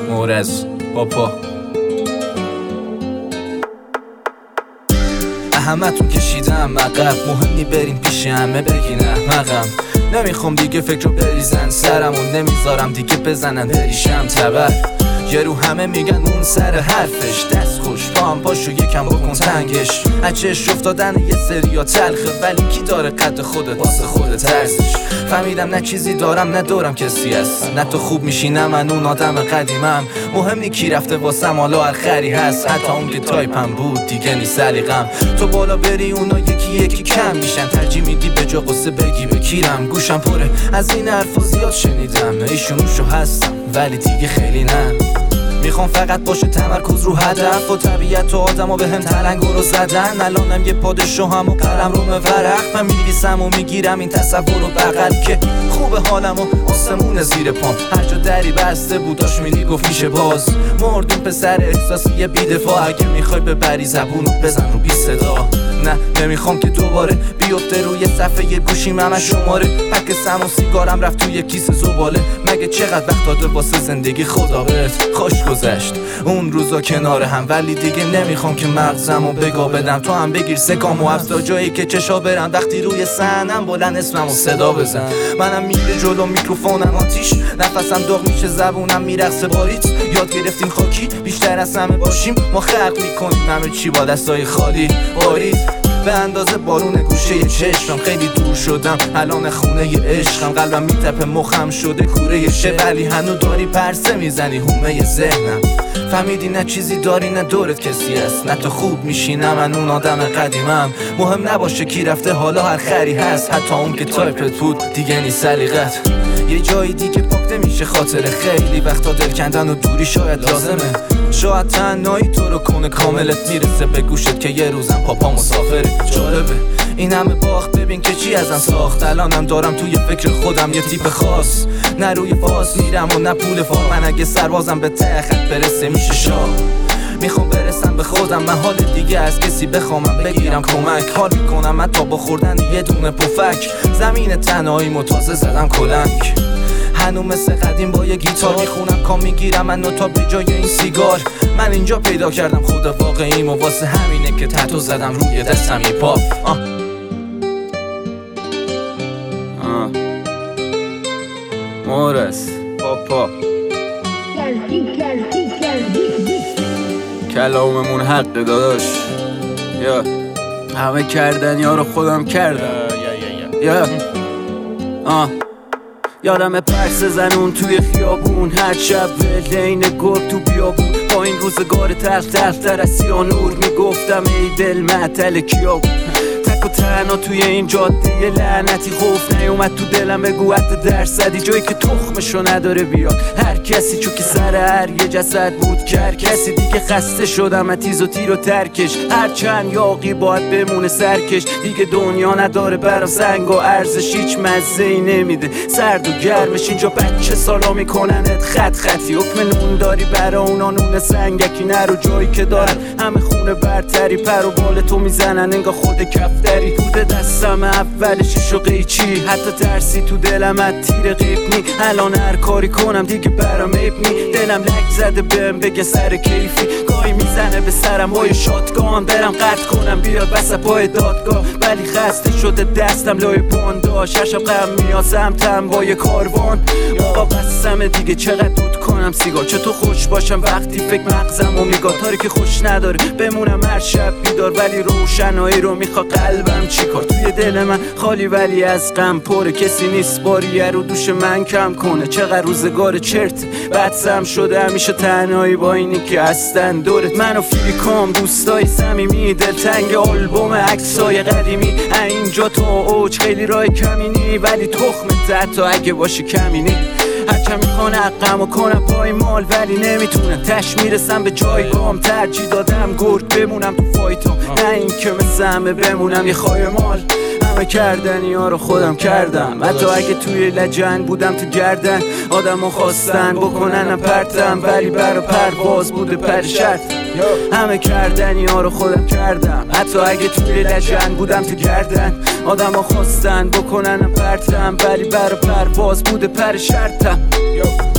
مورز پاپا. همتون کشیدم عقب، مهم نی بریم پیش همه بگین احمقم. نمیخوام دیگه فکر رو بریزن سرمون، نمیذارم دیگه بزنن بریشم تبر. یه رو همه میگن اون سر حرفش دست خوش، پا هم پاشو یکم بکن تنگش. اچهش افتادن یه سریا تلخه، ولی کی داره قد خودت واسه خودت ارزش. فهمیدم نه چیزی دارم نه دورم کسی هست، نه تو خوب میشی نه من اون آدم قدیمم. مهم نی کی رفته واسم حالا هر خری هست، حتی اون که تایپم بود دیگه نی سلیقم. تو بالا بری اونا یکی یکی کم میشن، ترجیح میدی به جا قصه بگی بکیرم. گوشم پره از این حرفا زیاد شنیدم، ایشونوشو هستم ولی دیگه خیلی نه. میخوام فقط باشه تمرکز رو هدف، و طبیعت و آدم ها به هم تلنگو رو زدن. الانم یه پادشاهم و قلم رو ورق، من می‌نویسم و میگیرم این تصور رو بغل که خوبه حالم و آسمون زیر پام. هر جا دری بسته بود داشت میدی گفت میشه باز. مردون پسر احساسی بی‌دفاع، اگه میخوای ببری زبون رو بزن رو بی صدا. نه نمیخوام که دوباره بیفته روی صفحه گوشیم همه شماره. پک سم و سیگارم رفت توی کیسه زباله. مگه چقدر وقت داده واسه زندگی خدا بهت خوش گذشت اون روزا کنار هم، ولی دیگه نمیخوام که مغزمو بگا بدم. تو هم بگیر سکامو از تا جایی که چشا برم، وقتی روی صحنم بلند اسممو صدا بزن. منم میره جلو میکروفونم آتیش، نفسم داغ میشه زبونم میرقصه باریت. یاد گرفتیم خاکی بیشتر از همه باشیم، ما خلق میکنیم همه چی با دستای خالی. بارید به اندازه بارون گوشه چشمم، خیلی دور شدم الان خونه ی عشقم. قلبم میتپه مخم شده کوره شه، ولی هنو داری پرسه میزنی هومه ذهنم. فهمیدی نه چیزی داری نه دورت کسی هست، نه تو خوب میشی نه من اون آدم قدیمم. مهم نباشه کی رفته حالا هر خری هست، حتی اون که تایپت بود دیگه نی سلیقت. یه جایی دیگه پاک نمیشه خاطر، خیلی وقتا دل کندن و دوری شاید لازمه. شاید تنهایی تو رو کنه کاملت میرسه به گوشت که یه روزم پاپا مسافره. جالبه این همه باخت ببین که چی ازن ساخت. الانم دارم توی فکر خودم یه تیپ خاص، نه روی فاس میرم و نه پول فار. من اگه سربازم به ته خط برسه میشه شاه. میخوام برسم به خودم، من حال دیگه از کسی بخوامم بگیرم کمک. حال میکنم من تا با خوردن یه دونه پفک، زمین تنهاییمو تازه زدم کلنگ. هنو مثل قدیم با یه گیتار میخونم کام میگیرم من تا به جای این سیگار. من اینجا پیدا کردم خدا واقعیم و واسه همینه که تتو زدم روی دستم یه پاپ. مورز پاپا. کلاممون حق داداش، یا همه کردن یا رو خودم کردم. یا یادم پرس زنون توی خیابون، هر شب ولین گرگ تو بیابون. با این روزگار تر از سیانور میگفتم ای دل معطل کیا. تک و تنها توی این جاده لعنتی، خوف نیومد تو دلم بگو حتی درصدی. جایی که تخمشو نداره بیاد هر کسی، چون که سر هر یه جسد بود که هر کسی. دیگه خسته شدم تیز و تیر و ترکش، هر چند یاقی باید بمونه سرکش. دیگه دنیا نداره برام سنگ و ارزش، هیچ مزه ای نمیده سرد و گرمش. اینجا بچه سالا میکننت خط خطی، حکم نون داری برا اونا نون سنگکی. نرو جایی که دارن همه خونه برتری، پر و بال تو میزنن انگار خود کفتری. بوده دستم اولش شو قیچی، حتی ترسی تو دلم از تیر قیبنی. الان هر کاری کنم دیگه برام عیب نی، دلم لک زده بهم بگه سر کیفی. گاهی میزنه به سرم با یه شاتگان، برم قطع کنم بیاد بس پای دادگاه. ولی خسته شده دستم لای بانداش، هر شب غم میاد سمتم با یه کاروان. آقا بسمه دیگه چقدر دود کنم سیگار، چطور خوش باشم وقتی فکر مغزم و میگاه. تاری که خوش نداره بمونم هر شب بیدار، ولی روشنایی رو میخوا قلبم چیکار. توی دل من خالی ولی از غم پره، کسی نیست باریه رو دوش من کم کنه. چقدر روزگار چرت بدسم شده همیشه تنهایی، با اینی که هستن دورت. من و فیلیکام دوستای صمیمی، دلتنگ آلبوم عکسای قدیمی. اینجا تا اوج خیلی راه کمینی، ولی تخمت حتی اگه باشه کمینی. هرچه میخوان حقمو کنم پایمال، ولی نمیتونم تش میرسم به جایگام. ترجیح دادم گرگ بمونم تو فایتام، نه این که مثل همه بمونم یه خایمال. همه کردنی ها رو خودم کردم، حتی اگه توی لجن بودم تو گردن. آدمو خواستن بکنن پرتم، ولی برا پرواز بوده پر شرط. همه کردنی ها رو خودم کردم، حتی اگه توی لجن بودم تو گردن. آدمو خواستن بکنن پرتم، ولی برا پرواز بوده پر شرطم.